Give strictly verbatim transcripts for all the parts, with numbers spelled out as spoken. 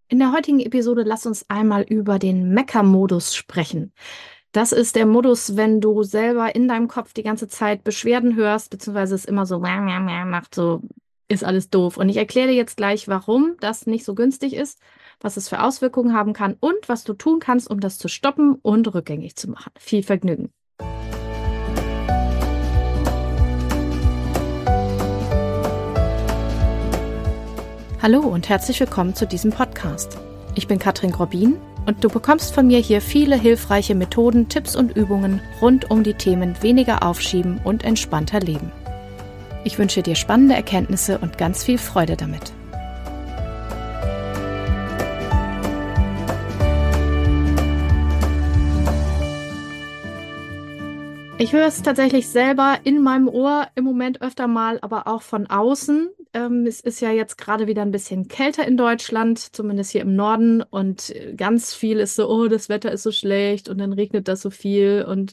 In der heutigen Episode lass uns einmal über den Mecker-Modus sprechen. Das ist der Modus, wenn du selber in deinem Kopf die ganze Zeit Beschwerden hörst, beziehungsweise es immer so macht, so ist alles doof. Und ich erkläre dir jetzt gleich, warum das nicht so günstig ist, was es für Auswirkungen haben kann und was du tun kannst, um das zu stoppen und rückgängig zu machen. Viel Vergnügen. Hallo und herzlich willkommen zu diesem Podcast. Ich bin Katrin Grobin und du bekommst von mir hier viele hilfreiche Methoden, Tipps und Übungen rund um die Themen weniger aufschieben und entspannter leben. Ich wünsche dir spannende Erkenntnisse und ganz viel Freude damit. Ich höre es tatsächlich selber in meinem Ohr im Moment öfter mal, aber auch von außen. Ähm, es ist ja jetzt gerade wieder ein bisschen kälter in Deutschland, zumindest hier im Norden. Und ganz viel ist so, oh, das Wetter ist so schlecht und dann regnet das so viel. Und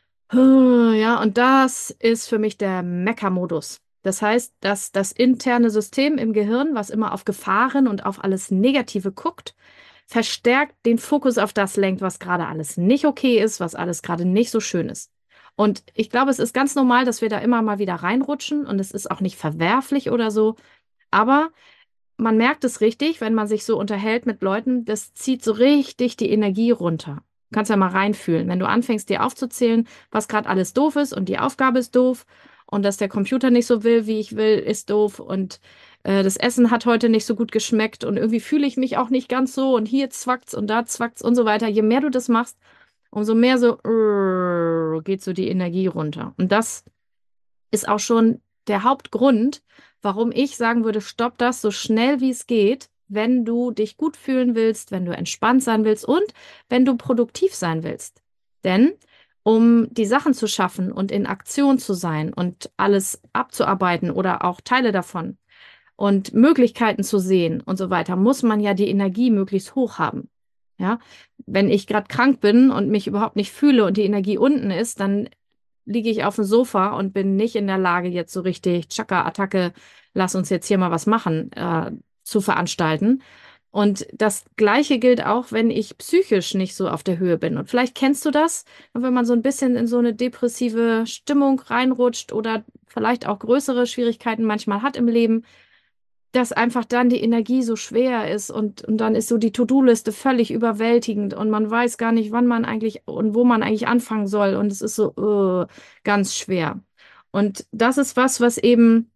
uh, ja, und das ist für mich der Mecker-Modus. Das heißt, dass das interne System im Gehirn, was immer auf Gefahren und auf alles Negative guckt, verstärkt den Fokus auf das lenkt, was gerade alles nicht okay ist, was alles gerade nicht so schön ist. Und ich glaube, es ist ganz normal, dass wir da immer mal wieder reinrutschen und es ist auch nicht verwerflich oder so. Aber man merkt es richtig, wenn man sich so unterhält mit Leuten, das zieht so richtig die Energie runter. Du kannst ja mal reinfühlen, wenn du anfängst, dir aufzuzählen, was gerade alles doof ist und die Aufgabe ist doof und dass der Computer nicht so will, wie ich will, ist doof und äh, das Essen hat heute nicht so gut geschmeckt und irgendwie fühle ich mich auch nicht ganz so und hier zwackt's und da zwackt's und so weiter. Je mehr du das machst, umso mehr so uh, geht so die Energie runter. Und das ist auch schon der Hauptgrund, warum ich sagen würde, stopp das so schnell wie es geht, wenn du dich gut fühlen willst, wenn du entspannt sein willst und wenn du produktiv sein willst. Denn um die Sachen zu schaffen und in Aktion zu sein und alles abzuarbeiten oder auch Teile davon und Möglichkeiten zu sehen und so weiter, muss man ja die Energie möglichst hoch haben. Ja, wenn ich gerade krank bin und mich überhaupt nicht fühle und die Energie unten ist, dann liege ich auf dem Sofa und bin nicht in der Lage, jetzt so richtig Chaka, Attacke, lass uns jetzt hier mal was machen, äh, zu veranstalten. Und das Gleiche gilt auch, wenn ich psychisch nicht so auf der Höhe bin. Und vielleicht kennst du das, wenn man so ein bisschen in so eine depressive Stimmung reinrutscht oder vielleicht auch größere Schwierigkeiten manchmal hat im Leben, dass einfach dann die Energie so schwer ist und, und dann ist so die To-Do-Liste völlig überwältigend und man weiß gar nicht, wann man eigentlich und wo man eigentlich anfangen soll und es ist so uh, ganz schwer. Und das ist was, was eben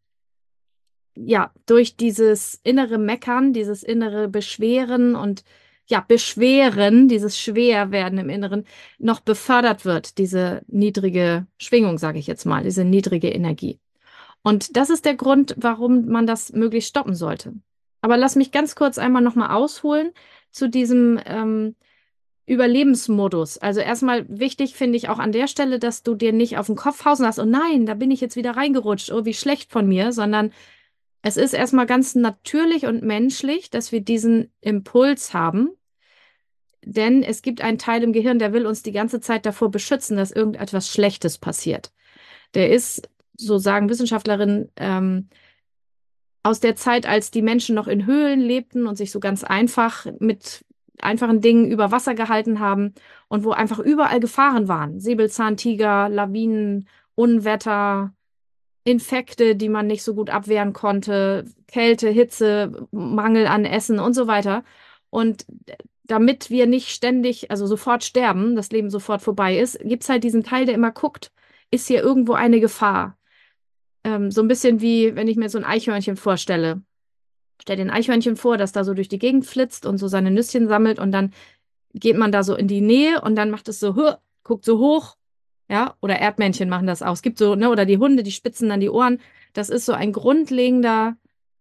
ja durch dieses innere Meckern, dieses innere Beschweren und ja, Beschweren, dieses Schwerwerden im Inneren noch befördert wird, diese niedrige Schwingung, sage ich jetzt mal, diese niedrige Energie. Und das ist der Grund, warum man das möglichst stoppen sollte. Aber lass mich ganz kurz einmal nochmal ausholen zu diesem ähm, Überlebensmodus. Also erstmal wichtig finde ich auch an der Stelle, dass du dir nicht auf den Kopf hauen lässt, oh nein, da bin ich jetzt wieder reingerutscht, oh wie schlecht von mir, sondern es ist erstmal ganz natürlich und menschlich, dass wir diesen Impuls haben, denn es gibt einen Teil im Gehirn, der will uns die ganze Zeit davor beschützen, dass irgendetwas Schlechtes passiert. Der ist, so sagen Wissenschaftlerinnen, ähm, aus der Zeit, als die Menschen noch in Höhlen lebten und sich so ganz einfach mit einfachen Dingen über Wasser gehalten haben und wo einfach überall Gefahren waren. Säbelzahntiger, Lawinen, Unwetter, Infekte, die man nicht so gut abwehren konnte, Kälte, Hitze, Mangel an Essen und so weiter. Und damit wir nicht ständig, also sofort sterben, das Leben sofort vorbei ist, gibt es halt diesen Teil, der immer guckt, ist hier irgendwo eine Gefahr? Ähm, so ein bisschen wie, wenn ich mir so ein Eichhörnchen vorstelle. Stell dir ein Eichhörnchen vor, das da so durch die Gegend flitzt und so seine Nüsschen sammelt und dann geht man da so in die Nähe und dann macht es so, "Huh", guckt so hoch, ja, oder Erdmännchen machen das auch. Es gibt so, ne, oder die Hunde, die spitzen dann die Ohren. Das ist so ein grundlegender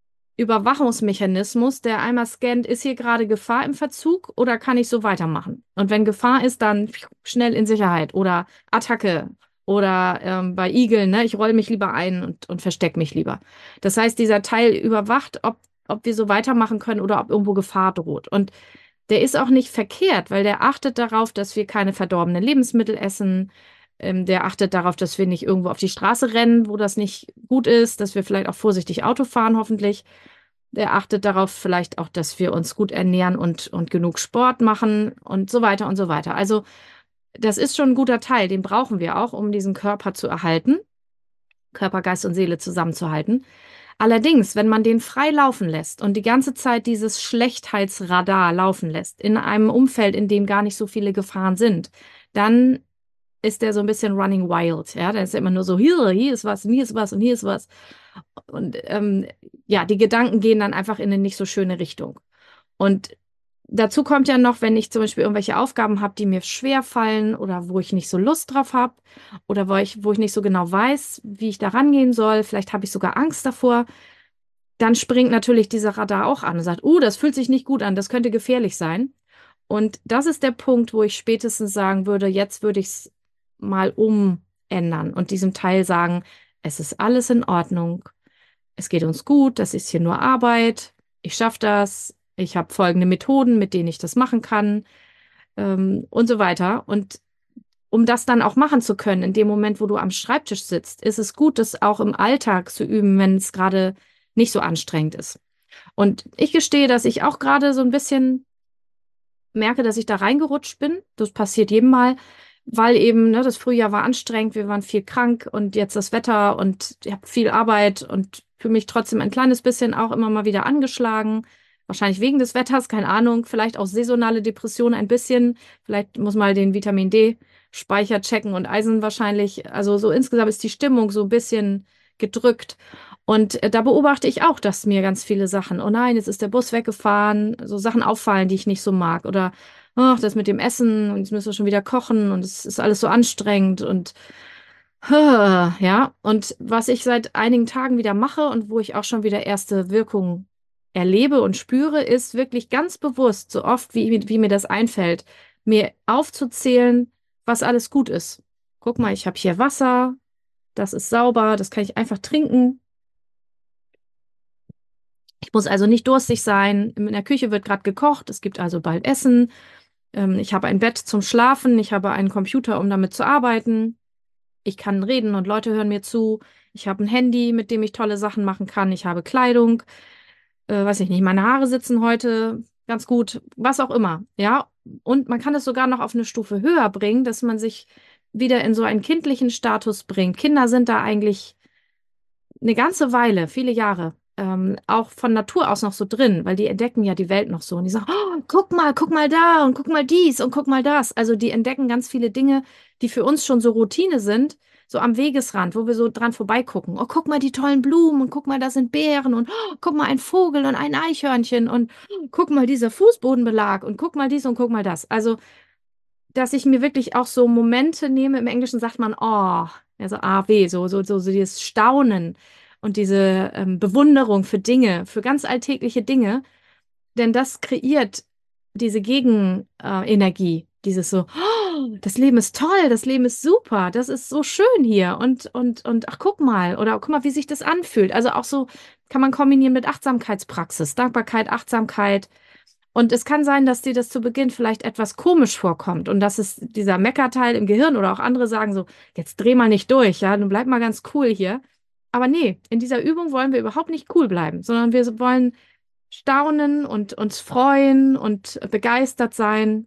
Überwachungsmechanismus, der einmal scannt, ist hier gerade Gefahr im Verzug oder kann ich so weitermachen? Und wenn Gefahr ist, dann schnell in Sicherheit oder Attacke oder ähm, bei Igeln, ne, ich roll mich lieber ein und, und verstecke mich lieber. Das heißt, dieser Teil überwacht, ob, ob wir so weitermachen können oder ob irgendwo Gefahr droht. Und der ist auch nicht verkehrt, weil der achtet darauf, dass wir keine verdorbenen Lebensmittel essen. Ähm, der achtet darauf, dass wir nicht irgendwo auf die Straße rennen, wo das nicht gut ist, dass wir vielleicht auch vorsichtig Auto fahren, hoffentlich. Der achtet darauf vielleicht auch, dass wir uns gut ernähren und, und genug Sport machen und so weiter und so weiter. Also das ist schon ein guter Teil, den brauchen wir auch, um diesen Körper zu erhalten, Körper, Geist und Seele zusammenzuhalten. Allerdings, wenn man den frei laufen lässt und die ganze Zeit dieses Schlechtheitsradar laufen lässt, in einem Umfeld, in dem gar nicht so viele Gefahren sind, dann ist der so ein bisschen running wild. Ja, dann ist er immer nur so, hier, hier ist was und hier ist was und hier ist was. Und ähm, ja, die Gedanken gehen dann einfach in eine nicht so schöne Richtung. Und dazu kommt ja noch, wenn ich zum Beispiel irgendwelche Aufgaben habe, die mir schwer fallen oder wo ich nicht so Lust drauf habe oder wo ich, wo ich nicht so genau weiß, wie ich da rangehen soll, vielleicht habe ich sogar Angst davor, dann springt natürlich dieser Radar auch an und sagt, oh, das fühlt sich nicht gut an, das könnte gefährlich sein. Und das ist der Punkt, wo ich spätestens sagen würde, jetzt würde ich es mal umändern und diesem Teil sagen, es ist alles in Ordnung, es geht uns gut, das ist hier nur Arbeit, ich schaffe das, ich habe folgende Methoden, mit denen ich das machen kann, ähm, und so weiter. Und um das dann auch machen zu können, in dem Moment, wo du am Schreibtisch sitzt, ist es gut, das auch im Alltag zu üben, wenn es gerade nicht so anstrengend ist. Und ich gestehe, dass ich auch gerade so ein bisschen merke, dass ich da reingerutscht bin. Das passiert jedem Mal, weil eben, ne, das Frühjahr war anstrengend, wir waren viel krank und jetzt das Wetter und ich habe viel Arbeit und fühle mich trotzdem ein kleines bisschen auch immer mal wieder angeschlagen. Wahrscheinlich wegen des Wetters, keine Ahnung, vielleicht auch saisonale Depression ein bisschen. Vielleicht muss mal den Vitamin D-Speicher checken und Eisen wahrscheinlich. Also so insgesamt ist die Stimmung so ein bisschen gedrückt. Und äh, da beobachte ich auch, dass mir ganz viele Sachen, oh nein, jetzt ist der Bus weggefahren, so Sachen auffallen, die ich nicht so mag. Oder ach, das mit dem Essen und jetzt müssen wir schon wieder kochen und es ist alles so anstrengend und ja. Und was ich seit einigen Tagen wieder mache und wo ich auch schon wieder erste Wirkungen erlebe und spüre, ist wirklich ganz bewusst, so oft wie, wie mir das einfällt, mir aufzuzählen, was alles gut ist. Guck mal, ich habe hier Wasser, das ist sauber, das kann ich einfach trinken. Ich muss also nicht durstig sein. In der Küche wird gerade gekocht. Es gibt also bald Essen. Ähm, ich habe ein Bett zum Schlafen. Ich habe einen Computer, um damit zu arbeiten. Ich kann reden und Leute hören mir zu. Ich habe ein Handy, mit dem ich tolle Sachen machen kann. Ich habe Kleidung. Äh, weiß ich nicht, meine Haare sitzen heute ganz gut. Was auch immer. Ja. Und man kann es sogar noch auf eine Stufe höher bringen, dass man sich wieder in so einen kindlichen Status bringt. Kinder sind da eigentlich eine ganze Weile, viele Jahre, ähm, auch von Natur aus noch so drin, weil die entdecken ja die Welt noch so. Und die sagen, oh, guck mal, guck mal da und guck mal dies und guck mal das. Also die entdecken ganz viele Dinge, die für uns schon so Routine sind, so am Wegesrand, wo wir so dran vorbeigucken. Oh, guck mal die tollen Blumen und guck mal, da sind Beeren und oh, guck mal ein Vogel und ein Eichhörnchen und oh, guck mal dieser Fußbodenbelag und guck mal dies und guck mal das. Also dass ich mir wirklich auch so Momente nehme. Im Englischen sagt man, oh, also A W, so, so, so, so dieses Staunen und diese ähm, Bewunderung für Dinge, für ganz alltägliche Dinge. Denn das kreiert diese Gegenenergie, äh, Energie, dieses so, oh, das Leben ist toll, das Leben ist super, das ist so schön hier und, und, und ach, guck mal, oder guck mal, wie sich das anfühlt. Also auch so kann man kombinieren mit Achtsamkeitspraxis, Dankbarkeit, Achtsamkeit. Und es kann sein, dass dir das zu Beginn vielleicht etwas komisch vorkommt und dass es dieser Meckerteil im Gehirn oder auch andere sagen so, jetzt dreh mal nicht durch, ja, nun bleib mal ganz cool hier. Aber nee, in dieser Übung wollen wir überhaupt nicht cool bleiben, sondern wir wollen staunen und uns freuen und begeistert sein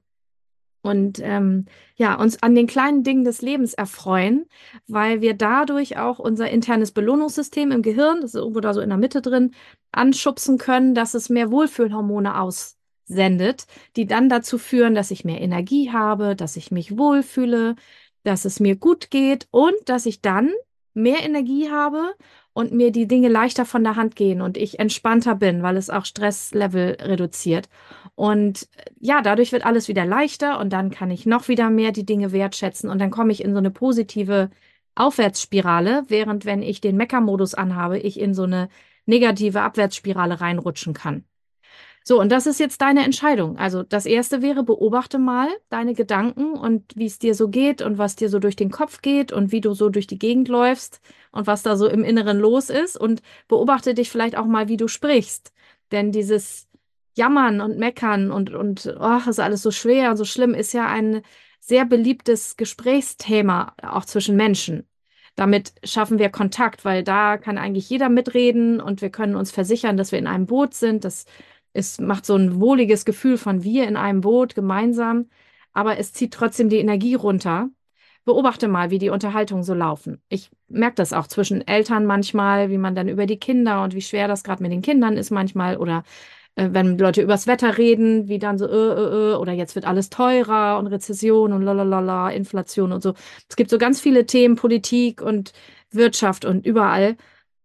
und ähm, ja, uns an den kleinen Dingen des Lebens erfreuen, weil wir dadurch auch unser internes Belohnungssystem im Gehirn, das ist irgendwo da so in der Mitte drin, anschubsen können, dass es mehr Wohlfühlhormone aussendet, die dann dazu führen, dass ich mehr Energie habe, dass ich mich wohlfühle, dass es mir gut geht und dass ich dann mehr Energie habe und mir die Dinge leichter von der Hand gehen und ich entspannter bin, weil es auch Stresslevel reduziert. Und ja, dadurch wird alles wieder leichter und dann kann ich noch wieder mehr die Dinge wertschätzen und dann komme ich in so eine positive Aufwärtsspirale, während wenn ich den Meckermodus anhabe, ich in so eine negative Abwärtsspirale reinrutschen kann. So, und das ist jetzt deine Entscheidung. Also das erste wäre, beobachte mal deine Gedanken und wie es dir so geht und was dir so durch den Kopf geht und wie du so durch die Gegend läufst und was da so im Inneren los ist und beobachte dich vielleicht auch mal, wie du sprichst. Denn dieses Jammern und Meckern und, und ach, ist alles so schwer und so schlimm, ist ja ein sehr beliebtes Gesprächsthema auch zwischen Menschen. Damit schaffen wir Kontakt, weil da kann eigentlich jeder mitreden und wir können uns versichern, dass wir in einem Boot sind. Das ist, macht so ein wohliges Gefühl von wir in einem Boot gemeinsam, aber es zieht trotzdem die Energie runter. Beobachte mal, wie die Unterhaltungen so laufen. Ich merke das auch zwischen Eltern manchmal, wie man dann über die Kinder und wie schwer das gerade mit den Kindern ist manchmal oder äh, wenn Leute übers Wetter reden, wie dann so, äh, äh, äh, oder jetzt wird alles teurer und Rezession und lalalala, Inflation und so. Es gibt so ganz viele Themen, Politik und Wirtschaft und überall,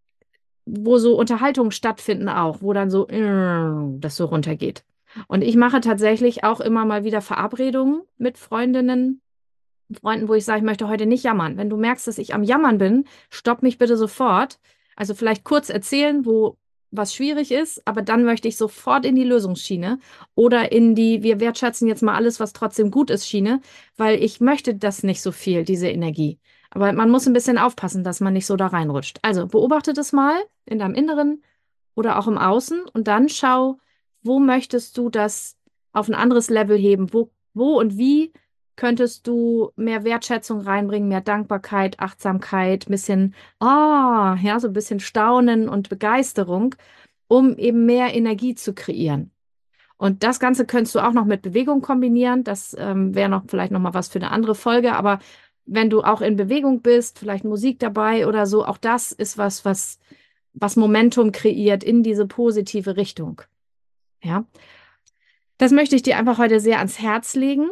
wo so Unterhaltungen stattfinden auch, wo dann so äh, das so runtergeht. Und ich mache tatsächlich auch immer mal wieder Verabredungen mit Freundinnen, Freunden, wo ich sage, ich möchte heute nicht jammern. Wenn du merkst, dass ich am Jammern bin, stopp mich bitte sofort. Also vielleicht kurz erzählen, wo was schwierig ist, aber dann möchte ich sofort in die Lösungsschiene oder in die, wir wertschätzen jetzt mal alles, was trotzdem gut ist, Schiene, weil ich möchte das nicht so viel, diese Energie. Aber man muss ein bisschen aufpassen, dass man nicht so da reinrutscht. Also beobachte das mal in deinem Inneren oder auch im Außen und dann schau, wo möchtest du das auf ein anderes Level heben? Wo, wo und wie könntest du mehr Wertschätzung reinbringen, mehr Dankbarkeit, Achtsamkeit, ein bisschen, ah, ja, so ein bisschen Staunen und Begeisterung, um eben mehr Energie zu kreieren. Und das Ganze könntest du auch noch mit Bewegung kombinieren. Das ähm, wäre noch vielleicht noch mal was für eine andere Folge. Aber wenn du auch in Bewegung bist, vielleicht Musik dabei oder so, auch das ist was, was, was Momentum kreiert in diese positive Richtung. Ja, das möchte ich dir einfach heute sehr ans Herz legen.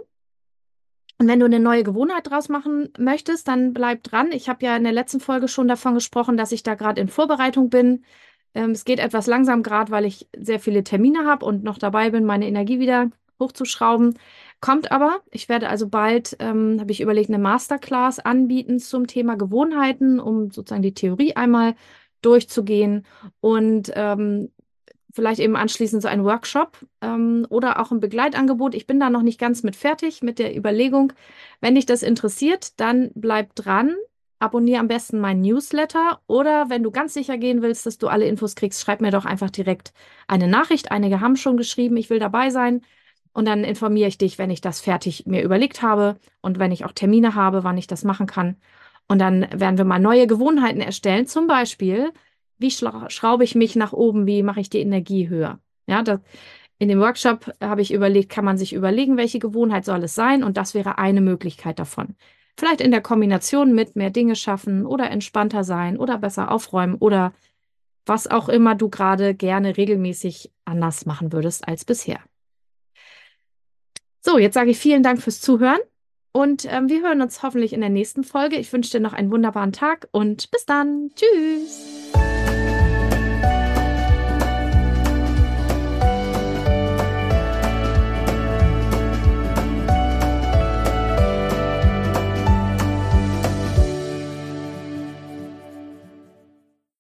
Und wenn du eine neue Gewohnheit draus machen möchtest, dann bleib dran. Ich habe ja in der letzten Folge schon davon gesprochen, dass ich da gerade in Vorbereitung bin. Ähm, es geht etwas langsam gerade, weil ich sehr viele Termine habe und noch dabei bin, meine Energie wieder hochzuschrauben. Kommt aber, ich werde also bald, ähm, habe ich überlegt, eine Masterclass anbieten zum Thema Gewohnheiten, um sozusagen die Theorie einmal durchzugehen. Und ähm, vielleicht eben anschließend so ein Workshop ähm, oder auch ein Begleitangebot. Ich bin da noch nicht ganz mit fertig mit der Überlegung. Wenn dich das interessiert, dann bleib dran. Abonniere am besten meinen Newsletter oder wenn du ganz sicher gehen willst, dass du alle Infos kriegst, schreib mir doch einfach direkt eine Nachricht. Einige haben schon geschrieben, ich will dabei sein. Und dann informiere ich dich, wenn ich das fertig mir überlegt habe und wenn ich auch Termine habe, wann ich das machen kann. Und dann werden wir mal neue Gewohnheiten erstellen. Zum Beispiel, wie schla- schraube ich mich nach oben? Wie mache ich die Energie höher? Ja, das, in dem Workshop habe ich überlegt, kann man sich überlegen, welche Gewohnheit soll es sein? Und das wäre eine Möglichkeit davon. Vielleicht in der Kombination mit mehr Dinge schaffen oder entspannter sein oder besser aufräumen oder was auch immer du gerade gerne regelmäßig anders machen würdest als bisher. So, jetzt sage ich vielen Dank fürs Zuhören und ähm, wir hören uns hoffentlich in der nächsten Folge. Ich wünsche dir noch einen wunderbaren Tag und bis dann. Tschüss.